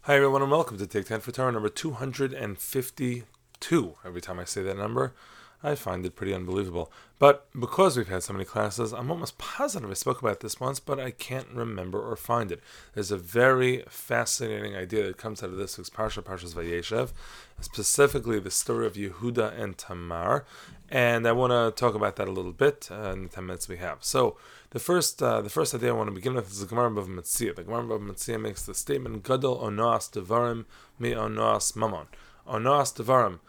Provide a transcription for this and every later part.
Hi everyone and welcome to Take 10 for Torah number 252. Every time I say that number, I find it pretty unbelievable. But because we've had so many classes, I'm almost positive I spoke about this once, but I can't remember or find it. There's a very fascinating idea that comes out of this week's Parsha, Parshas Vayeshev, specifically the story of Yehuda and Tamar, and I want to talk about that a little bit in the 10 minutes we have. So, the first idea I want to begin with is the Gemara Bava Metzia. The Gemara Bava Metzia makes the statement, Gadol onoas devarim mi onoas mamon. Onoas devarim,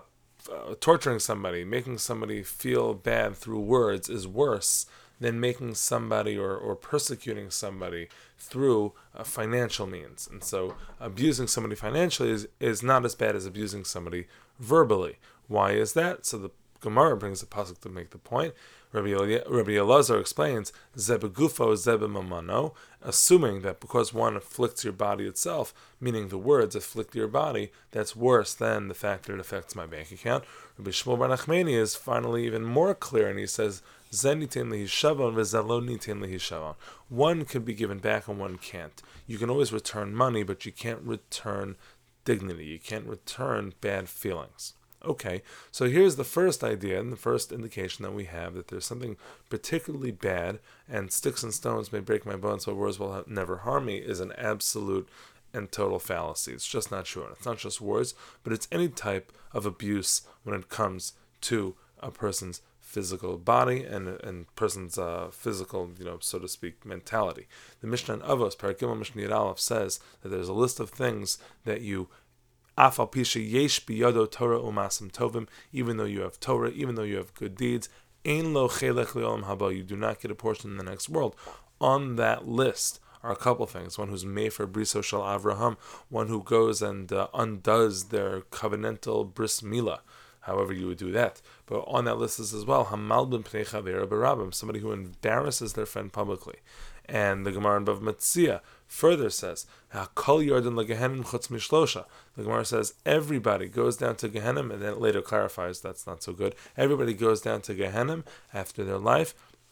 torturing somebody, making somebody feel bad through words is worse than making somebody or persecuting somebody through financial means. And so abusing somebody financially is not as bad as abusing somebody verbally. Why is that? So the Gemara brings a pasuk to make the point. Rabbi Elazar explains, Zebegufo zebemamano, assuming that because one afflicts your body itself, meaning the words afflict your body, that's worse than the fact that it affects my bank account. Rabbi Shmuel Bar Nachmani is finally even more clear, and he says, Zenitin lihishavon v'zelo nitin lihishavon. One can be given back and one can't. You can always return money, but you can't return dignity. You can't return bad feelings. Okay, so here's the first idea and the first indication that we have that there's something particularly bad, and sticks and stones may break my bones, but words will never harm me, is an absolute and total fallacy. It's just not true. And it's not just words, but it's any type of abuse when it comes to a person's physical body and person's physical, so to speak, mentality. The Mishnah in Avos, Perek Gimel Mishnah Yud Aleph, says that there's a list of things that you Afal pisha yesh biyado Torah umasim tovim, even though you have Torah, even though you have good deeds, ein lo chelech le'olam haba, you do not get a portion in the next world. On that list are a couple things. One who's mefer briso shel Avraham, one who goes and undoes their covenantal bris milah, however you would do that. But on that list is as well, hamal ben pnei chaver barabim, somebody who embarrasses their friend publicly. And the Gemara in Bava Metzia further says, Kol Yordan leGehenim chutz mishlosha. The Gemara says everybody goes down to Gehenim, and then it later clarifies that's not so good. Everybody goes down to Gehenim after their life,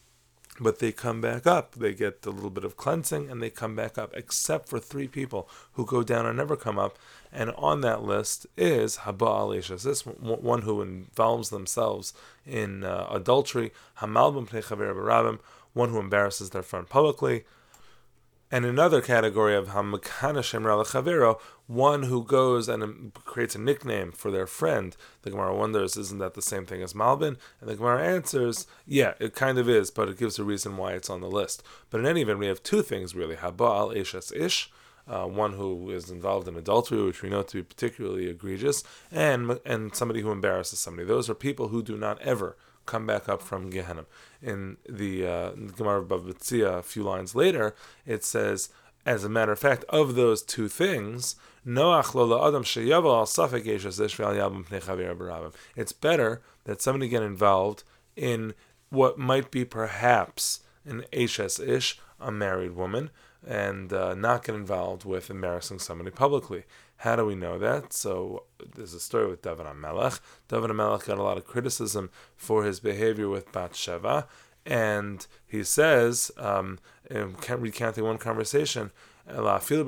but they come back up. They get a little bit of cleansing, and they come back up, except for 3 people who go down and never come up. And on that list is Haba Alishas, this one who involves themselves in adultery, Hamal ben pnei chaver barabim, one who embarrasses their friend publicly, and another category of Hamakana Shemra Lechavero, one who goes and creates a nickname for their friend. The Gemara wonders, isn't that the same thing as Malbin? And the Gemara answers, yeah, it kind of is, but it gives a reason why it's on the list. But in any event, we have 2 things really: Haba al Eshes Ish, one who is involved in adultery, which we know to be particularly egregious, and somebody who embarrasses somebody. Those are people who do not ever come back up from Gehenna. In the Gemara of Bava Metzia, a few lines later, it says, as a matter of fact, of those 2 things, Noach lo la'adam sheyavo al safek eshes ish ve'al yabam pnei chaver barabim. It's better that somebody get involved in what might be perhaps an eshes ish, a married woman, and not get involved with embarrassing somebody publicly. How do we know that? So there's a story with David HaMelech. David HaMelech got a lot of criticism for his behavior with Bathsheba, and he says, recounting one conversation, David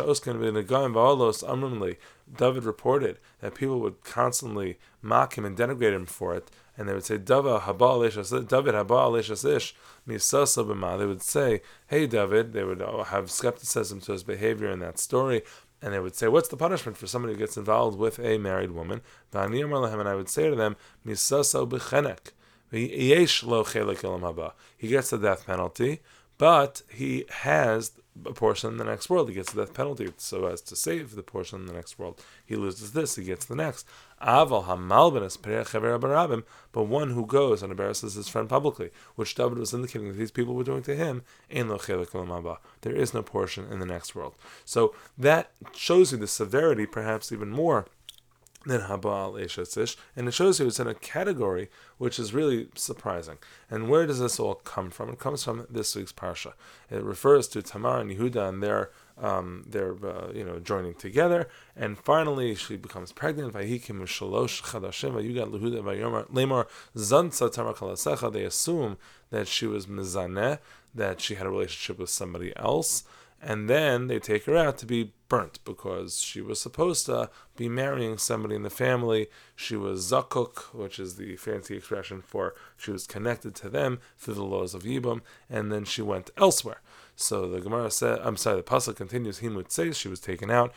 reported that people would constantly mock him and denigrate him for it, and they would say, David haba aleshas ish misasa b'ma. They would say, hey David, they would have skepticism to his behavior in that story, and they would say, what's the punishment for somebody who gets involved with a married woman? And I would say to them, misasa b'chenek, yesh lo chelek elam haba. He gets the death penalty, but he has a portion in the next world. He gets the death penalty so as to save the portion in the next world. He loses this, he gets the next. Aval hamalbenes perech chaver barabim, but one who goes and embarrasses his friend publicly, which David was indicating that these people were doing to him, ein lo chelek olam haba. There is no portion in the next world. So that shows you the severity, perhaps even more than Haba al Eshes Ish, and it shows you it's in a category which is really surprising. And where does this all come from? It comes from this week's parsha. It refers to Tamar and Yehuda and their joining together, and finally she becomes pregnant. Vayikim shalosh chadashim vayugat lehuda vayomar lemar zansa Tamar kalasecha. They assume that she was mizaneh, that she had a relationship with somebody else. and then they take her out to be burnt because she was supposed to be marrying somebody in the family. She was zakuk, which is the fancy expression for she was connected to them through the laws of Yibam, and then she went elsewhere. So the Gemara said, the pasuk continues, Himut says she was taken out,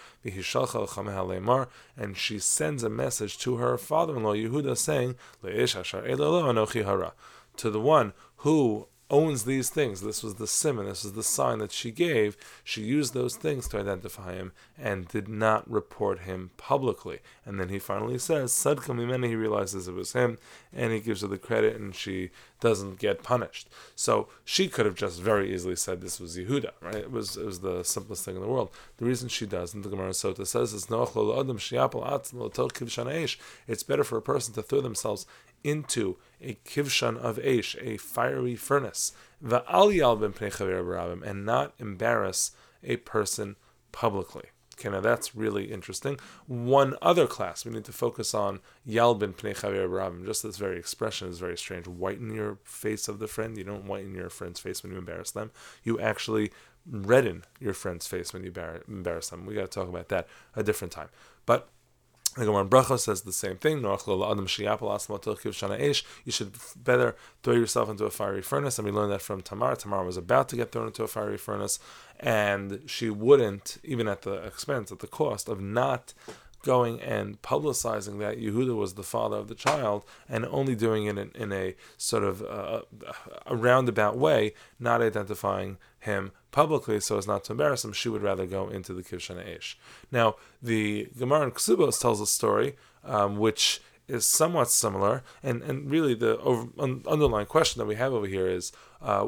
and she sends a message to her father-in-law Yehuda saying, to the one who owns these things. This was the simon, this was the sign that she gave. She used those things to identify him and did not report him publicly. And then he finally says, Sadka Mimeni, he realizes it was him, and he gives her the credit, and she doesn't get punished. So she could have just very easily said this was Yehuda, right? It was the simplest thing in the world. The reason she doesn't, the Gemara Sota says, is it's better for a person to throw themselves into a kivshan of Eish, a fiery furnace, and not embarrass a person publicly. Okay, now that's really interesting. One other class we need to focus on, Yalbin Pnei Chaver Barabim. Just this very expression is very strange. Whiten your face of the friend. You don't whiten your friend's face when you embarrass them. You actually redden your friend's face when you embarrass them. We got to talk about that a different time. But the Gemara in Bracha says the same thing. You should better throw yourself into a fiery furnace. And we learned that from Tamar. Tamar was about to get thrown into a fiery furnace, and she wouldn't, even at the expense, at the cost of not going and publicizing that Yehuda was the father of the child, and only doing it in a sort of a roundabout way, not identifying him publicly so as not to embarrass him. She would rather go into the Kivshan Eish. Now, the Gemara in Ksubos tells a story which is somewhat similar, and really the underlying question that we have over here is, are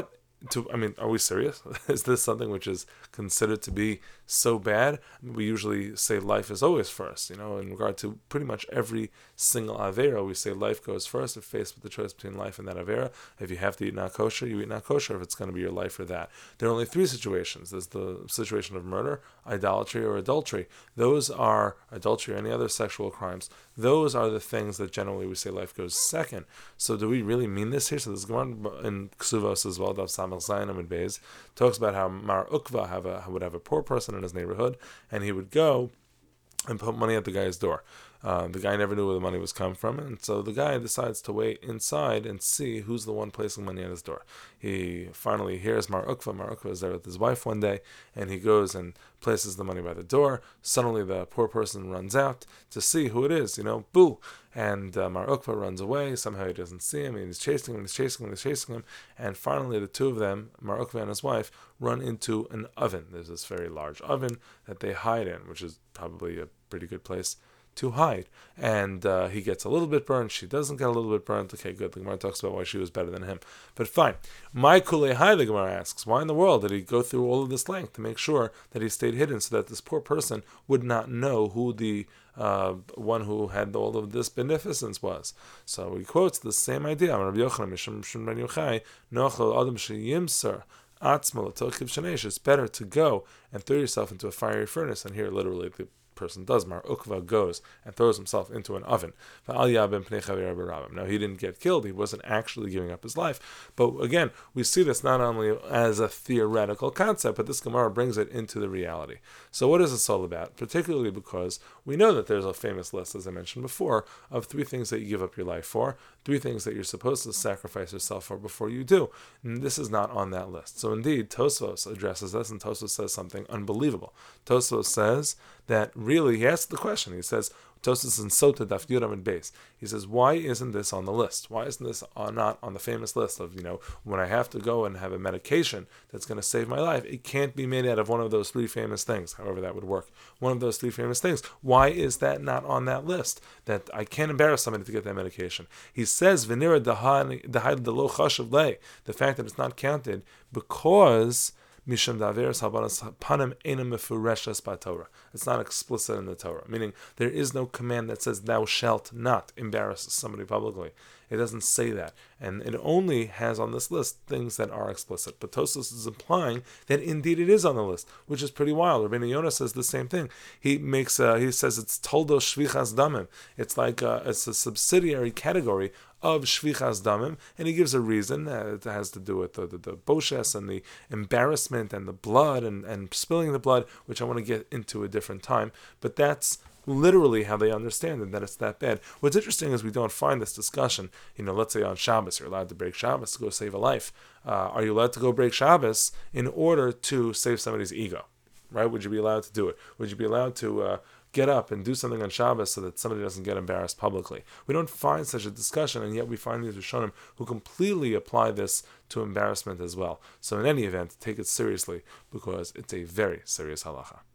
we serious? Is this something which is considered to be so bad? We usually say life is always first. In regard to pretty much every single Avera, we say life goes first. If faced with the choice between life and that Avera, if you have to eat not kosher, you eat not kosher, if it's going to be your life or that. There are only three situations. There's the situation of murder, idolatry, or adultery. Those are, adultery or any other sexual crimes, those are the things that generally we say life goes second. So do we really mean this here? So this Gemara in Ksuvos as well, Dav Samach Zayin Amud Beis, talks about how Mar Ukva would have a poor person in his neighborhood, and he would go and put money at the guy's door. The guy never knew where the money was coming from, and so the guy decides to wait inside and see who's the one placing money at his door. He finally hears Mar Ukva. Mar Ukva is there with his wife one day, and he goes and places the money by the door. Suddenly the poor person runs out to see who it is, boo! And Mar Ukva runs away. Somehow he doesn't see him, and he's chasing him, and finally the two of them, Mar Ukva and his wife, run into an oven. There's this very large oven that they hide in, which is probably a pretty good place to hide. And he gets a little bit burned. She doesn't get a little bit burned. Okay, good. The Gemara talks about why she was better than him. But fine. My kulei, the Gemara asks, why in the world did he go through all of this length to make sure that he stayed hidden so that this poor person would not know who the one who had all of this beneficence was? So he quotes the same idea. It's better to go and throw yourself into a fiery furnace. And here literally the person does. Mar Ukva goes and throws himself into an oven. Now, he didn't get killed. He wasn't actually giving up his life. But again, we see this not only as a theoretical concept, but this Gemara brings it into the reality. So what is this all about? Particularly because we know that there's a famous list, as I mentioned before, of 3 things that you give up your life for, 3 things that you're supposed to sacrifice yourself for before you do. And this is not on that list. So indeed, Tosfos addresses this, and Tosfos says something unbelievable. Tosfos says that really, he asks the question, he says, Tosfos in Sota Daf Yud Amud Beis, he says, why isn't this on the list? Why isn't this not on the famous list of, when I have to go and have a medication that's going to save my life, it can't be made out of one of those 3 famous things, however that would work. One of those 3 famous things. Why is that not on that list? That I can't embarrass somebody to get that medication. He says, Venira Dahai Delo Chashav Lei, the fact that it's not counted because Misham Daveres Habanas Panim Einam Mefureshas B'Torah. It's not explicit in the Torah, meaning there is no command that says thou shalt not embarrass somebody publicly. It doesn't say that, and it only has on this list things that are explicit. But Tosfos is implying that indeed it is on the list, which is pretty wild. Rabbeinu Yonah says the same thing. He says it's Toldos Shvichas Damim. It's like it's a subsidiary category of Shvichas Damim, and he gives a reason. It has to do with the boshes and the embarrassment and the blood and spilling the blood, which I want to get into a different time. But that's literally how they understand it, that it's that bad. What's interesting is we don't find this discussion. Let's say on Shabbos, you're allowed to break Shabbos to go save a life. Are you allowed to go break Shabbos in order to save somebody's ego? Right? Would you be allowed to do it? Would you be allowed to get up and do something on Shabbos so that somebody doesn't get embarrassed publicly? We don't find such a discussion, and yet we find these Rishonim who completely apply this to embarrassment as well. So in any event, take it seriously, because it's a very serious halacha.